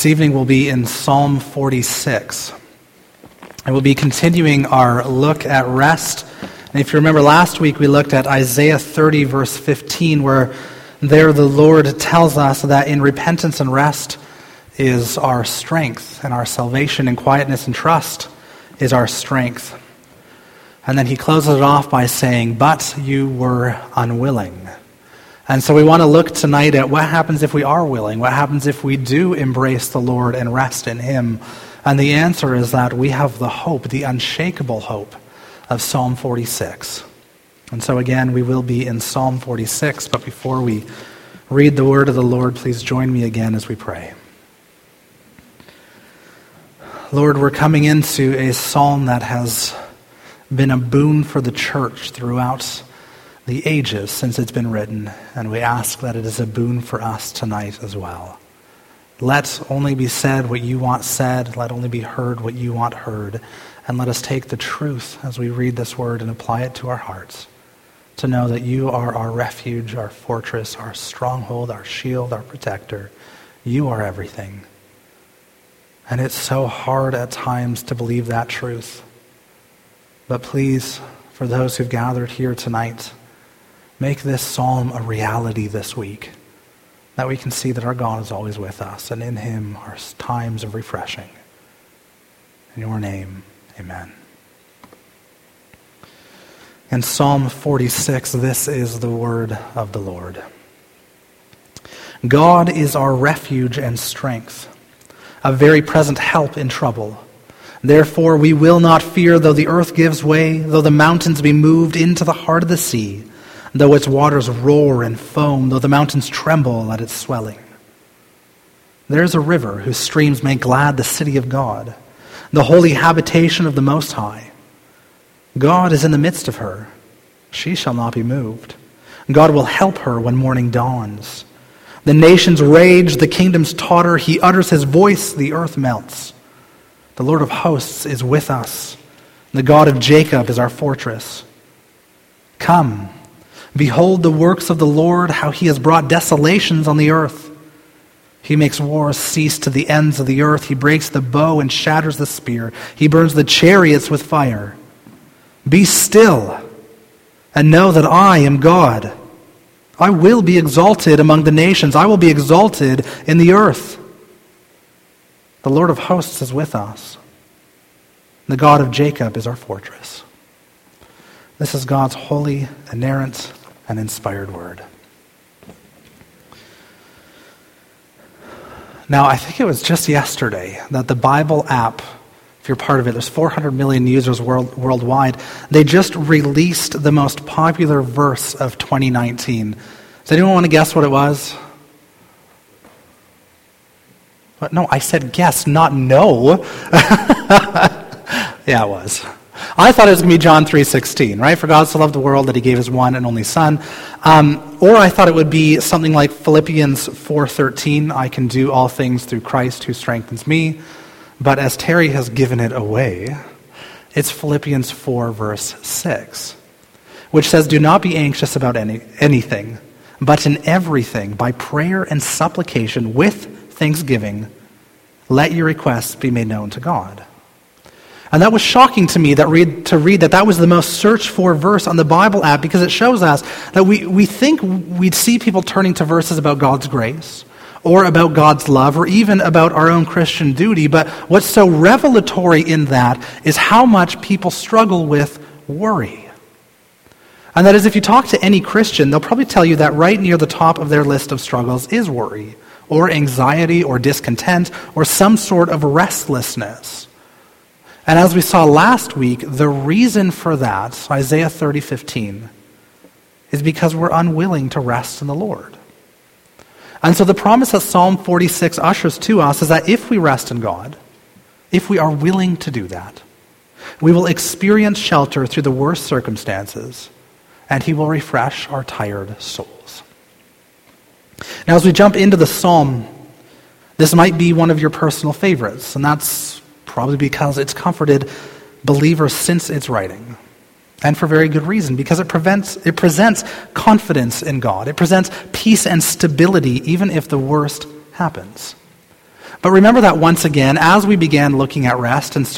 This evening we'll be in Psalm 46. And we'll be continuing our look at rest. And if you remember last week, we looked at Isaiah 30, verse 15, where there the Lord tells us that in repentance and rest is our strength, and our salvation in quietness and trust is our strength. And then he closes it off by saying, "But you were unwilling." And so we want to look tonight at what happens if we are willing, what happens if we do embrace the Lord and rest in him. And the answer is that we have the hope, the unshakable hope of Psalm 46. And so again, we will be in Psalm 46, but before we read the word of the Lord, please join me again as we pray. Lord, we're coming into a psalm that has been a boon for the church throughout the ages since it's been written, and we ask that it is a boon for us tonight as well. Let only be said what you want said, let only be heard what you want heard, and let us take the truth as we read this word and apply it to our hearts, to know that you are our refuge, our fortress, our stronghold, our shield, our protector. You are everything. And it's so hard at times to believe that truth. But please, for those who've gathered here tonight, make this psalm a reality this week, that we can see that our God is always with us, and in him are times of refreshing. In your name, amen. In Psalm 46, this is the word of the Lord. God is our refuge and strength, a very present help in trouble. Therefore we will not fear, though the earth gives way, though the mountains be moved into the heart of the sea, though its waters roar and foam, though the mountains tremble at its swelling. There is a river whose streams make glad the city of God, the holy habitation of the Most High. God is in the midst of her. She shall not be moved. God will help her when morning dawns. The nations rage, the kingdoms totter. He utters his voice, the earth melts. The Lord of hosts is with us. The God of Jacob is our fortress. Come, behold the works of the Lord, how he has brought desolations on the earth. He makes wars cease to the ends of the earth. He breaks the bow and shatters the spear. He burns the chariots with fire. Be still and know that I am God. I will be exalted among the nations. I will be exalted in the earth. The Lord of hosts is with us. The God of Jacob is our fortress. This is God's holy, inerrant, and inspired word. Now, I think it was just yesterday that the Bible app, if you're part of it, there's 400 million users worldwide. They just released the most popular verse of 2019. Does anyone want to guess what it was? But no, I said guess, not know. Yeah, it was. I thought it was going to be John 3:16, right? For God so loved the world that he gave his one and only Son. Or I thought it would be something like Philippians 4:13, I can do all things through Christ who strengthens me. But as Terry has given it away, it's Philippians 4 verse 6, which says, do not be anxious about anything, but in everything, by prayer and supplication with thanksgiving, let your requests be made known to God. And that was shocking to me to read that was the most searched for verse on the Bible app, because it shows us that we think we'd see people turning to verses about God's grace or about God's love or even about our own Christian duty. But what's so revelatory in that is how much people struggle with worry. And that is, if you talk to any Christian, they'll probably tell you that right near the top of their list of struggles is worry, or anxiety, or discontent, or some sort of restlessness. And as we saw last week, the reason for that, Isaiah 30:15, is because we're unwilling to rest in the Lord. And so the promise that Psalm 46 ushers to us is that if we rest in God, if we are willing to do that, we will experience shelter through the worst circumstances, and he will refresh our tired souls. Now, as we jump into the psalm, this might be one of your personal favorites, and that's probably because it's comforted believers since its writing. And for very good reason, because it presents confidence in God. It presents peace and stability even if the worst happens. But remember that once again, as we began looking at rest and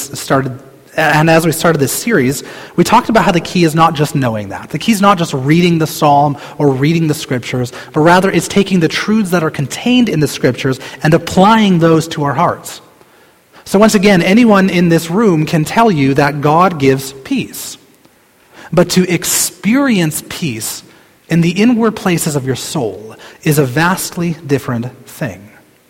as we started this series, we talked about how the key is not just knowing that. The key is not just reading the psalm or reading the scriptures, but rather it's taking the truths that are contained in the scriptures and applying those to our hearts. So once again, anyone in this room can tell you that God gives peace. But to experience peace in the inward places of your soul is a vastly different thing.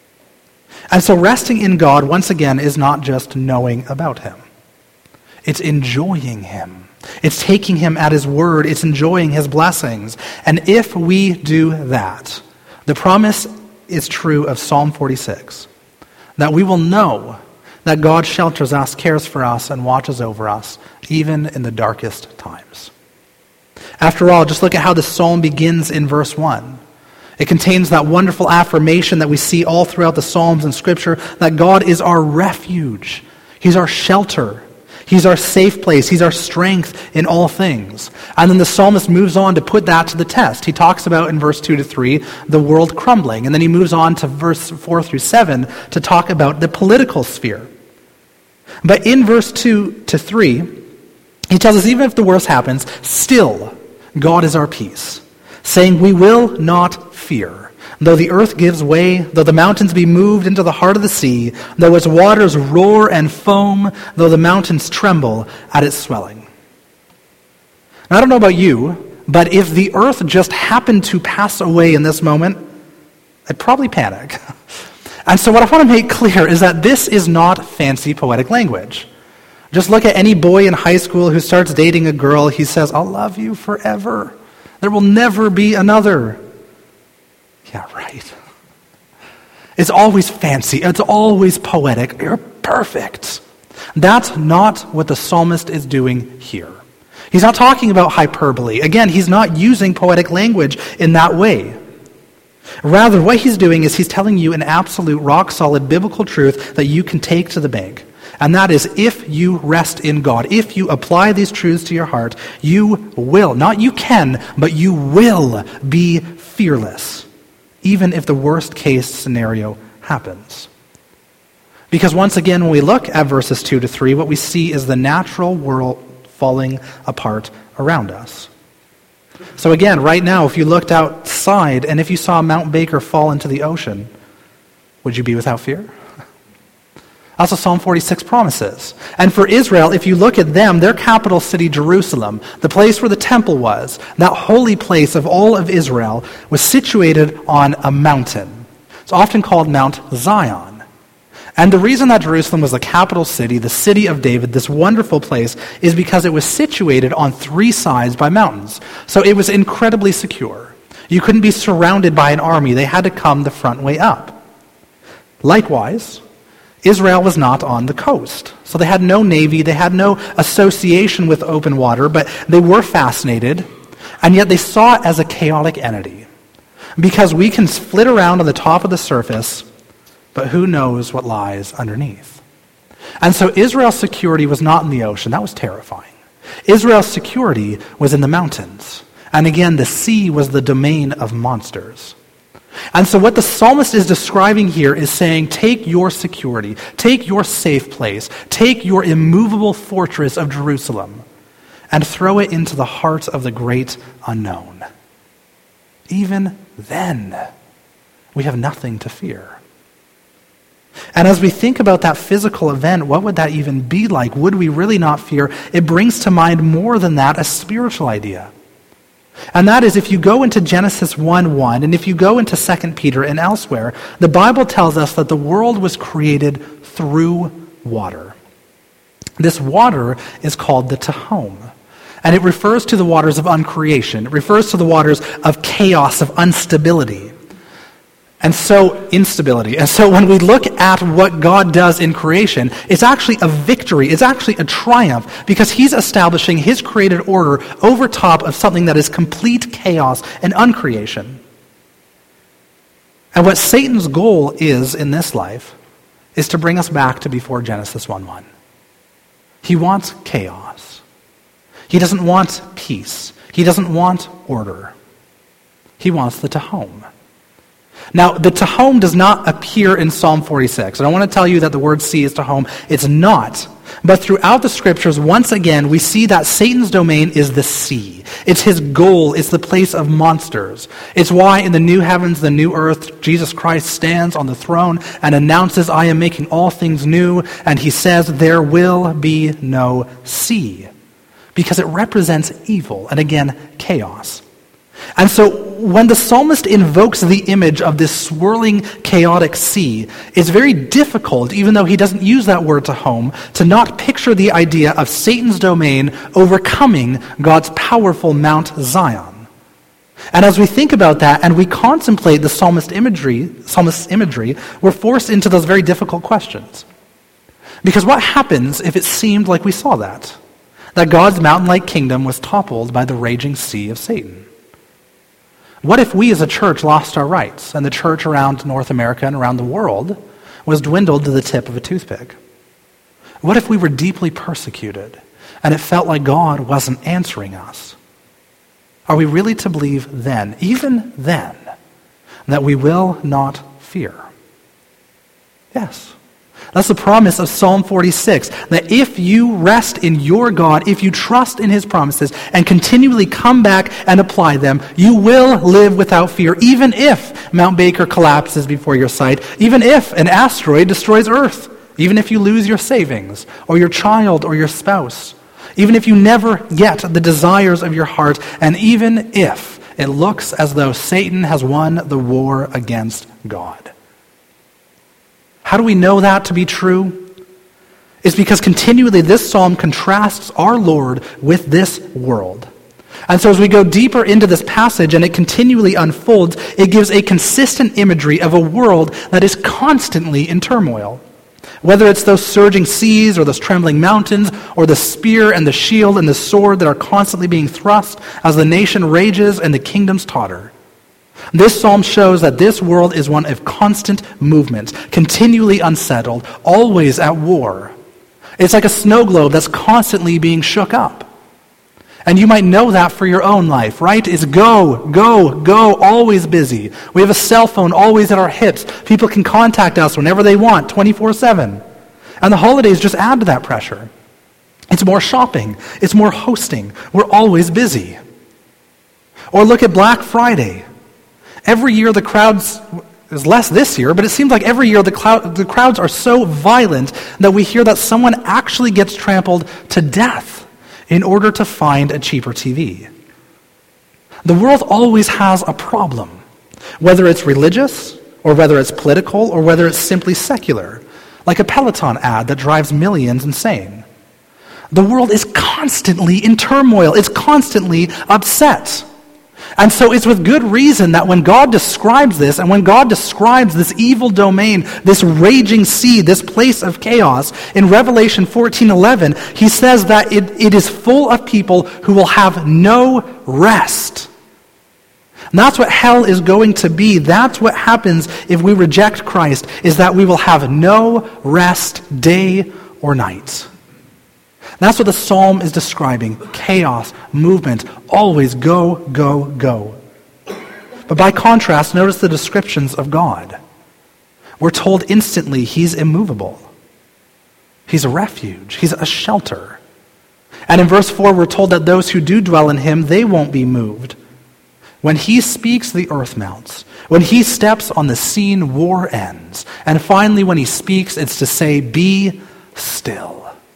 And so resting in God, once again, is not just knowing about him. It's enjoying him. It's taking him at his word. It's enjoying his blessings. And if we do that, the promise is true of Psalm 46, that we will know that God shelters us, cares for us, and watches over us, even in the darkest times. After all, just look at how the psalm begins in verse 1. It contains that wonderful affirmation that we see all throughout the Psalms and Scripture, that God is our refuge. He's our shelter. He's our safe place. He's our strength in all things. And then the psalmist moves on to put that to the test. He talks about in verse 2 to 3 the world crumbling. And then he moves on to verse 4 through 7 to talk about the political sphere. But in verse 2 to 3, he tells us even if the worst happens, still God is our peace, saying we will not fear. Though the earth gives way, though the mountains be moved into the heart of the sea, though its waters roar and foam, though the mountains tremble at its swelling. Now, I don't know about you, but if the earth just happened to pass away in this moment, I'd probably panic. And so what I want to make clear is that this is not fancy poetic language. Just look at any boy in high school who starts dating a girl. He says, I'll love you forever. There will never be another. Yeah, right. It's always fancy. It's always poetic. You're perfect. That's not what the psalmist is doing here. He's not talking about hyperbole. Again, he's not using poetic language in that way. Rather, what he's doing is he's telling you an absolute rock-solid biblical truth that you can take to the bank. And that is, if you rest in God, if you apply these truths to your heart, you will, not you can, but you will be fearless, even if the worst case scenario happens. Because once again, when we look at verses 2 to 3, what we see is the natural world falling apart around us. So again, right now, if you looked outside and if you saw Mount Baker fall into the ocean, would you be without fear? That's what Psalm 46 promises. And for Israel, if you look at them, their capital city, Jerusalem, the place where the temple was, that holy place of all of Israel, was situated on a mountain. It's often called Mount Zion. And the reason that Jerusalem was the capital city, the city of David, this wonderful place, is because it was situated on 3 sides by mountains. So it was incredibly secure. You couldn't be surrounded by an army. They had to come the front way up. Likewise, Israel was not on the coast. So they had no navy, they had no association with open water, but they were fascinated, and yet they saw it as a chaotic entity. Because we can flit around on the top of the surface, but who knows what lies underneath. And so Israel's security was not in the ocean. That was terrifying. Israel's security was in the mountains. And again, the sea was the domain of monsters. And so what the psalmist is describing here is saying, take your security, take your safe place, take your immovable fortress of Jerusalem, and throw it into the heart of the great unknown. Even then, we have nothing to fear. And as we think about that physical event, what would that even be like? Would we really not fear? It brings to mind more than that, a spiritual idea. And that is, if you go into Genesis 1:1, and if you go into 2 Peter and elsewhere, the Bible tells us that the world was created through water. This water is called the Tehom. And it refers to the waters of uncreation. It refers to the waters of chaos, of instability. And so, instability. And so when we look at what God does in creation, it's actually a victory. It's actually a triumph because he's establishing his created order over top of something that is complete chaos and uncreation. And what Satan's goal is in this life is to bring us back to before Genesis 1:1. He wants chaos. He doesn't want peace. He doesn't want order. He wants the Tehom. Now, the Tehom does not appear in Psalm 46. I don't want to tell you that the word sea is Tehom. It's not. But throughout the scriptures, once again, we see that Satan's domain is the sea. It's his goal. It's the place of monsters. It's why in the new heavens, the new earth, Jesus Christ stands on the throne and announces, I am making all things new. And he says, there will be no sea. Because it represents evil and, again, chaos. And so when the psalmist invokes the image of this swirling, chaotic sea, it's very difficult, even though he doesn't use that word Tehom, to not picture the idea of Satan's domain overcoming God's powerful Mount Zion. And as we think about that and we contemplate the psalmist's imagery, we're forced into those very difficult questions. Because what happens if it seemed like we saw that God's mountain-like kingdom was toppled by the raging sea of Satan? What if we as a church lost our rights and the church around North America and around the world was dwindled to the tip of a toothpick? What if we were deeply persecuted and it felt like God wasn't answering us? Are we really to believe then, even then, that we will not fear? Yes. That's the promise of Psalm 46, that if you rest in your God, if you trust in his promises and continually come back and apply them, you will live without fear, even if Mount Baker collapses before your sight, even if an asteroid destroys Earth, even if you lose your savings or your child or your spouse, even if you never get the desires of your heart, and even if it looks as though Satan has won the war against God. How do we know that to be true? It's because continually this psalm contrasts our Lord with this world. And so as we go deeper into this passage and it continually unfolds, it gives a consistent imagery of a world that is constantly in turmoil. Whether it's those surging seas or those trembling mountains or the spear and the shield and the sword that are constantly being thrust as the nation rages and the kingdoms totter. This psalm shows that this world is one of constant movement, continually unsettled, always at war. It's like a snow globe that's constantly being shook up. And you might know that for your own life, right? It's go, go, go, always busy. We have a cell phone always at our hips. People can contact us whenever they want, 24/7. And the holidays just add to that pressure. It's more shopping. It's more hosting. We're always busy. Or look at Black Friday. Every year the crowds, is less this year, but it seems like every year the crowds are so violent that we hear that someone actually gets trampled to death in order to find a cheaper TV. The world always has a problem, whether it's religious, or whether it's political, or whether it's simply secular, like a Peloton ad that drives millions insane. The world is constantly in turmoil. It's constantly upset. And so it's with good reason that when God describes this, and when God describes this evil domain, this raging sea, this place of chaos, in Revelation 14:11, he says that it is full of people who will have no rest. And that's what hell is going to be. That's what happens if we reject Christ, is that we will have no rest day or night. That's what the psalm is describing. Chaos, movement, always go, go, go. But by contrast, notice the descriptions of God. We're told instantly he's immovable. He's a refuge. He's a shelter. And in verse 4, we're told that those who do dwell in him, they won't be moved. When he speaks, the earth melts. When he steps on the scene, war ends. And finally, when he speaks, it's to say, be still.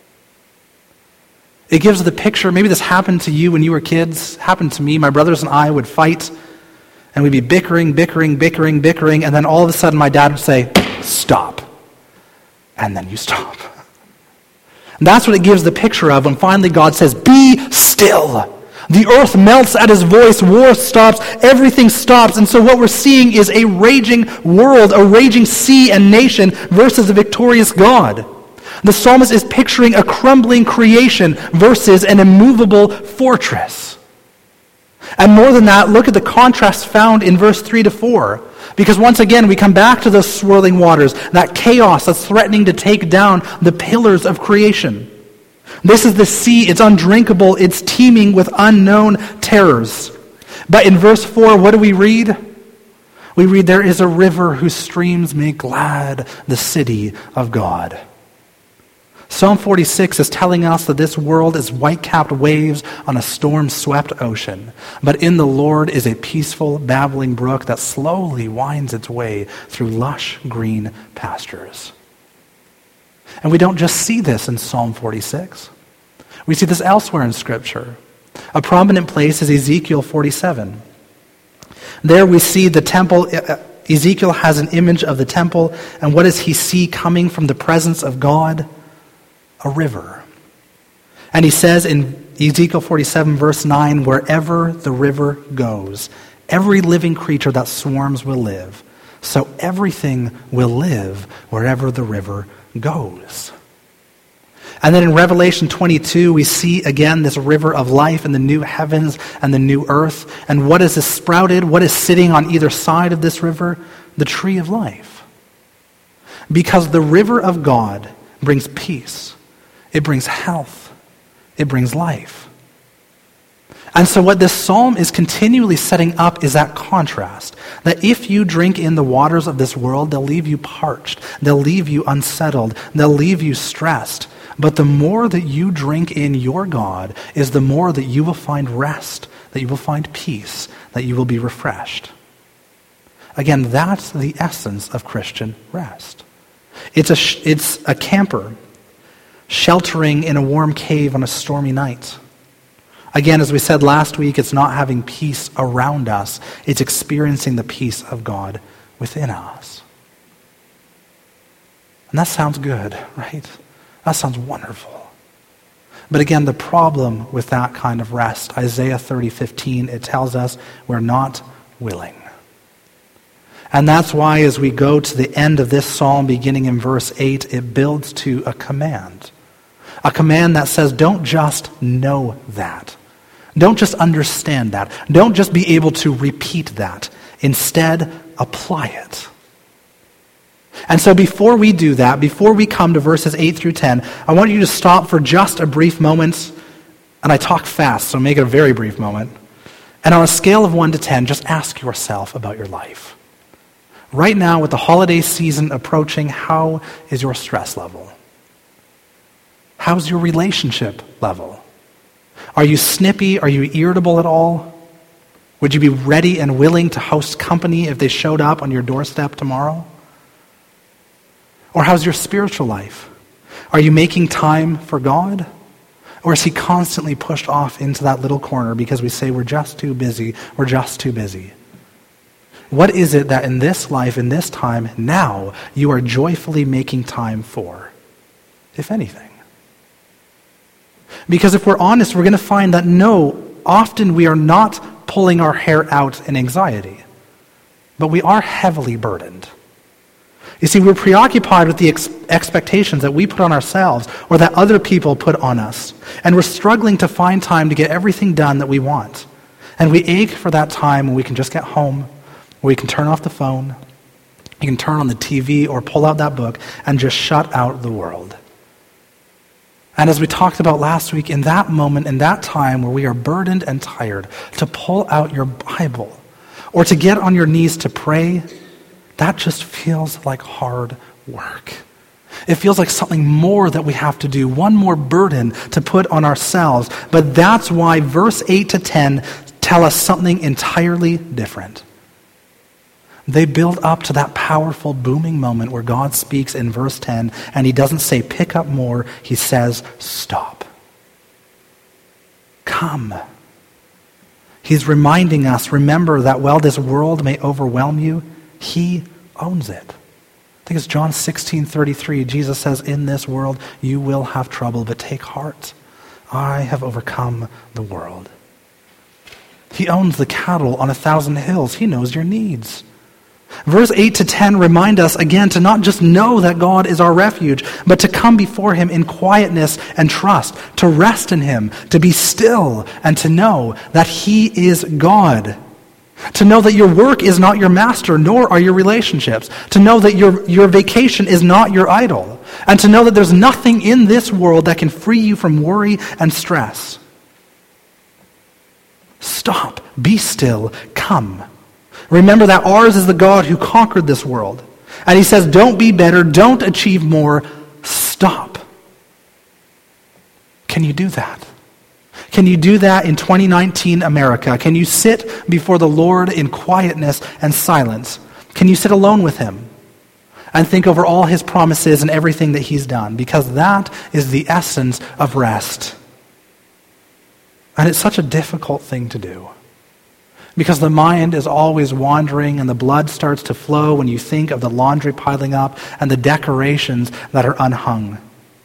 It gives the picture, maybe this happened to you when you were kids, happened to me. My brothers and I would fight, and we'd be bickering, and then all of a sudden my dad would say, stop. And then you stop. And that's what it gives the picture of when finally God says, be still. The earth melts at his voice, war stops, everything stops. And so what we're seeing is a raging world, a raging sea and nation versus a victorious God. The psalmist is picturing a crumbling creation versus an immovable fortress. And more than that, look at the contrast found in verse 3-4. Because once again, we come back to those swirling waters, that chaos that's threatening to take down the pillars of creation. This is the sea. It's undrinkable. It's teeming with unknown terrors. But in verse 4, what do we read? We read, there is a river whose streams make glad the city of God. Psalm 46 is telling us that this world is white-capped waves on a storm-swept ocean, but in the Lord is a peaceful, babbling brook that slowly winds its way through lush green pastures. And we don't just see this in Psalm 46. We see this elsewhere in Scripture. A prominent place is Ezekiel 47. There we see the temple. Ezekiel has an image of the temple, and what does he see coming from the presence of God? A river. And he says in Ezekiel 47 verse 9, wherever the river goes, every living creature that swarms will live. So everything will live wherever the river goes. And then in Revelation 22, we see again this river of life in the new heavens and the new earth. And what is sprouted? What is sitting on either side of this river? The tree of life. Because the river of God brings peace. It brings health. It brings life. And so what this psalm is continually setting up is that contrast. That if you drink in the waters of this world, they'll leave you parched. They'll leave you unsettled. They'll leave you stressed. But the more that you drink in your God is the more that you will find rest, that you will find peace, that you will be refreshed. Again, that's the essence of Christian rest. It's a camper sheltering in a warm cave on a stormy night. Again, as we said last week, it's not having peace around us. It's experiencing the peace of God within us. And that sounds good, right? That sounds wonderful. But again, the problem with that kind of rest, Isaiah 30:15, it tells us we're not willing. And that's why as we go to the end of this psalm, beginning in verse 8, it builds to a command. A command that says, don't just know that. Don't just understand that. Don't just be able to repeat that. Instead, apply it. And so before we do that, before we come to verses 8 through 10, I want you to stop for just a brief moment. And I talk fast, so make it a very brief moment. And on a scale of 1 to 10, just ask yourself about your life. Right now, with the holiday season approaching, how is your stress level? How's your relationship level? Are you snippy? Are you irritable at all? Would you be ready and willing to host company if they showed up on your doorstep tomorrow? Or how's your spiritual life? Are you making time for God? Or is he constantly pushed off into that little corner because we say we're just too busy, we're just too busy? What is it that in this life, in this time, now, you are joyfully making time for, if anything? Because if we're honest, we're going to find that no, often we are not pulling our hair out in anxiety, but we are heavily burdened. You see, we're preoccupied with the expectations that we put on ourselves or that other people put on us, and we're struggling to find time to get everything done that we want. And we ache for that time when we can just get home, where we can turn off the phone, you can turn on the TV or pull out that book and just shut out the world. And as we talked about last week, in that moment, in that time where we are burdened and tired, to pull out your Bible or to get on your knees to pray, that just feels like hard work. It feels like something more that we have to do, one more burden to put on ourselves. But that's why verse 8 to 10 tell us something entirely different. They build up to that powerful, booming moment where God speaks in verse 10, and he doesn't say, pick up more. He says, stop. Come. He's reminding us, remember that while this world may overwhelm you, he owns it. I think it's John 16:33. Jesus says, in this world you will have trouble, but take heart. I have overcome the world. He owns the cattle on 1,000 hills. He knows your needs. Verse 8 to 10 remind us again to not just know that God is our refuge, but to come before him in quietness and trust, to rest in him, to be still, and to know that he is God. To know that your work is not your master, nor are your relationships. To know that your vacation is not your idol. And to know that there's nothing in this world that can free you from worry and stress. Stop. Be still. Come. Remember that ours is the God who conquered this world. And he says, don't be better, don't achieve more, stop. Can you do that? Can you do that in 2019 America? Can you sit before the Lord in quietness and silence? Can you sit alone with him and think over all his promises and everything that he's done? Because that is the essence of rest. And it's such a difficult thing to do. Because the mind is always wandering and the blood starts to flow when you think of the laundry piling up and the decorations that are unhung.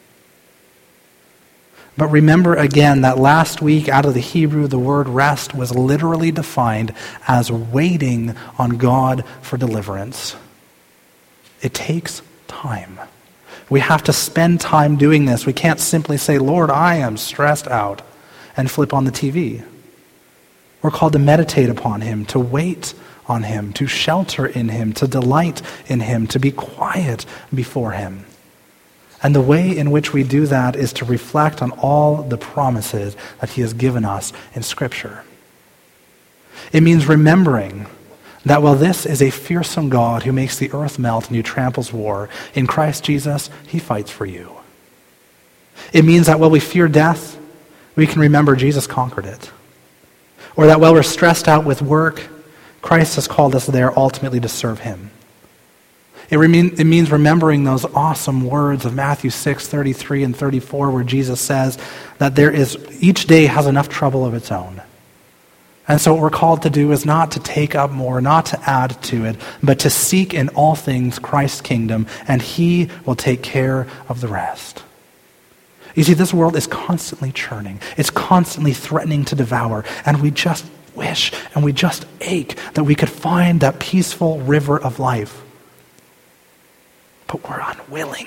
But remember again that last week out of the Hebrew, the word rest was literally defined as waiting on God for deliverance. It takes time. We have to spend time doing this. We can't simply say, Lord, I am stressed out, and flip on the TV. We're called to meditate upon him, to wait on him, to shelter in him, to delight in him, to be quiet before him. And the way in which we do that is to reflect on all the promises that he has given us in Scripture. It means remembering that while this is a fearsome God who makes the earth melt and who tramples war, in Christ Jesus, he fights for you. It means that while we fear death, we can remember Jesus conquered it. Or that while we're stressed out with work, Christ has called us there ultimately to serve him. It means remembering those awesome words of Matthew 6:33 and 34, where Jesus says that each day has enough trouble of its own. And so what we're called to do is not to take up more, not to add to it, but to seek in all things Christ's kingdom, and he will take care of the rest. You see, this world is constantly churning. It's constantly threatening to devour, and we just wish and we just ache that we could find that peaceful river of life. But we're unwilling.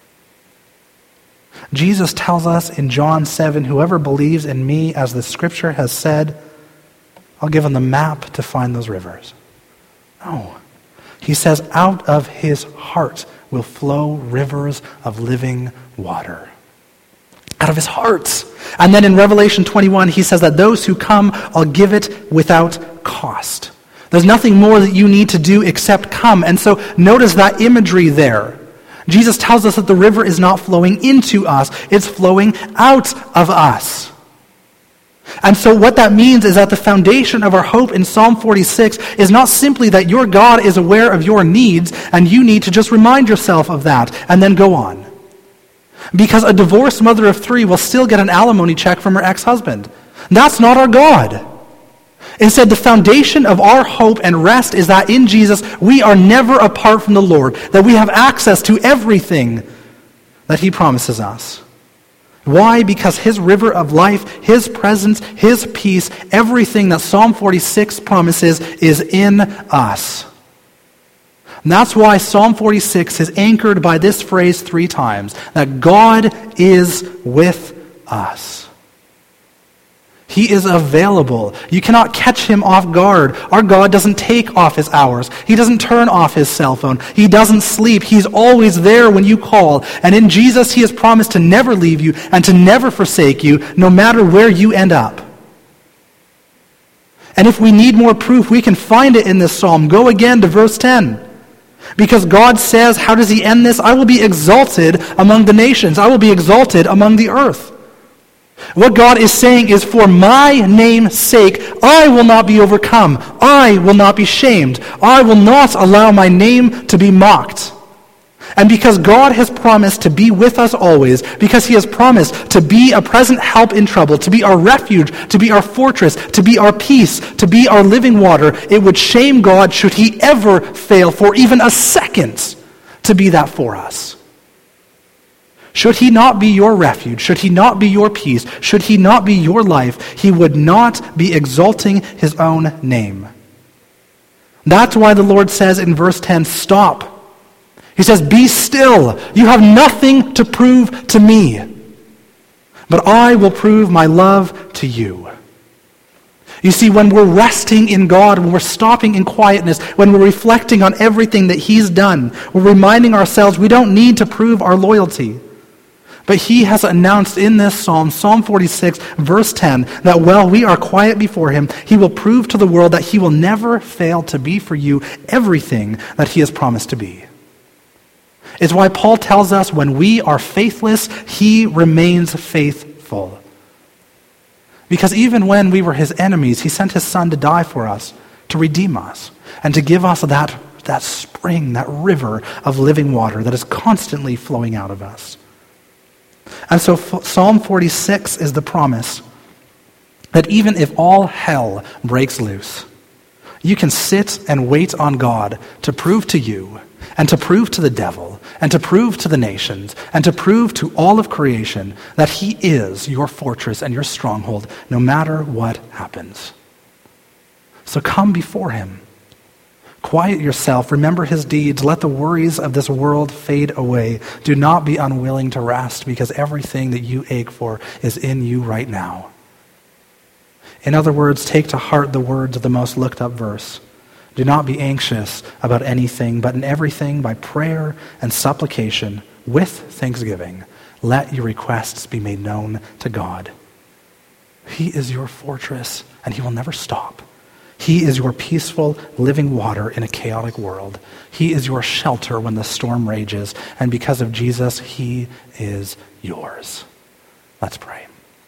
Jesus tells us in John 7, whoever believes in me, as the scripture has said, I'll give him the map to find those rivers. No. He says, out of his heart will flow rivers of living water. Out of his heart. And then in Revelation 21, he says that those who come, I'll give it without cost. There's nothing more that you need to do except come. And so notice that imagery there. Jesus tells us that the river is not flowing into us, it's flowing out of us. And so what that means is that the foundation of our hope in Psalm 46 is not simply that your God is aware of your needs and you need to just remind yourself of that and then go on. Because a divorced mother of 3 will still get an alimony check from her ex-husband. That's not our God. Instead, the foundation of our hope and rest is that in Jesus, we are never apart from the Lord, that we have access to everything that he promises us. Why? Because his river of life, his presence, his peace, everything that Psalm 46 promises is in us. And that's why Psalm 46 is anchored by this phrase 3 times, that God is with us. He is available. You cannot catch him off guard. Our God doesn't take off his hours. He doesn't turn off his cell phone. He doesn't sleep. He's always there when you call. And in Jesus, he has promised to never leave you and to never forsake you, no matter where you end up. And if we need more proof, we can find it in this psalm. Go again to verse 10. Because God says, how does he end this? I will be exalted among the nations. I will be exalted among the earth. What God is saying is, for my name's sake, I will not be overcome. I will not be shamed. I will not allow my name to be mocked. And because God has promised to be with us always, because he has promised to be a present help in trouble, to be our refuge, to be our fortress, to be our peace, to be our living water, it would shame God should he ever fail for even a second to be that for us. Should he not be your refuge, should he not be your peace, should he not be your life, he would not be exalting his own name. That's why the Lord says in verse 10, stop. He says, be still. You have nothing to prove to me, but I will prove my love to you. You see, when we're resting in God, when we're stopping in quietness, when we're reflecting on everything that he's done, we're reminding ourselves we don't need to prove our loyalty. But he has announced in this psalm, Psalm 46, verse 10, that while we are quiet before him, he will prove to the world that he will never fail to be for you everything that he has promised to be. It's why Paul tells us when we are faithless, he remains faithful. Because even when we were his enemies, he sent his son to die for us, to redeem us, and to give us that spring, that river of living water that is constantly flowing out of us. And so Psalm 46 is the promise that even if all hell breaks loose, you can sit and wait on God to prove to you and to prove to the devil and to prove to the nations and to prove to all of creation that he is your fortress and your stronghold no matter what happens. So come before him. Quiet yourself. Remember his deeds. Let the worries of this world fade away. Do not be unwilling to rest because everything that you ache for is in you right now. In other words, take to heart the words of the most looked up verse. Do not be anxious about anything, but in everything by prayer and supplication with thanksgiving, let your requests be made known to God. He is your fortress and he will never stop. He is your peaceful, living water in a chaotic world. He is your shelter when the storm rages. And because of Jesus, he is yours. Let's pray.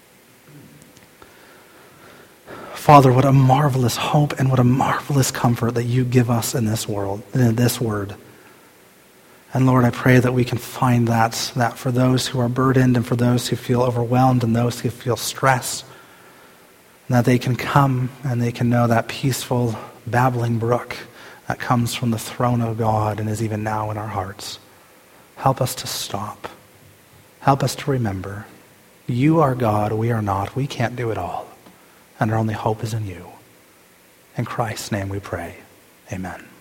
Father, what a marvelous hope and what a marvelous comfort that you give us in this world, in this word. And Lord, I pray that we can find that for those who are burdened and for those who feel overwhelmed and those who feel stressed, that they can come and they can know that peaceful, babbling brook that comes from the throne of God and is even now in our hearts. Help us to stop. Help us to remember. You are God, we are not. We can't do it all. And our only hope is in you. In Christ's name we pray. Amen.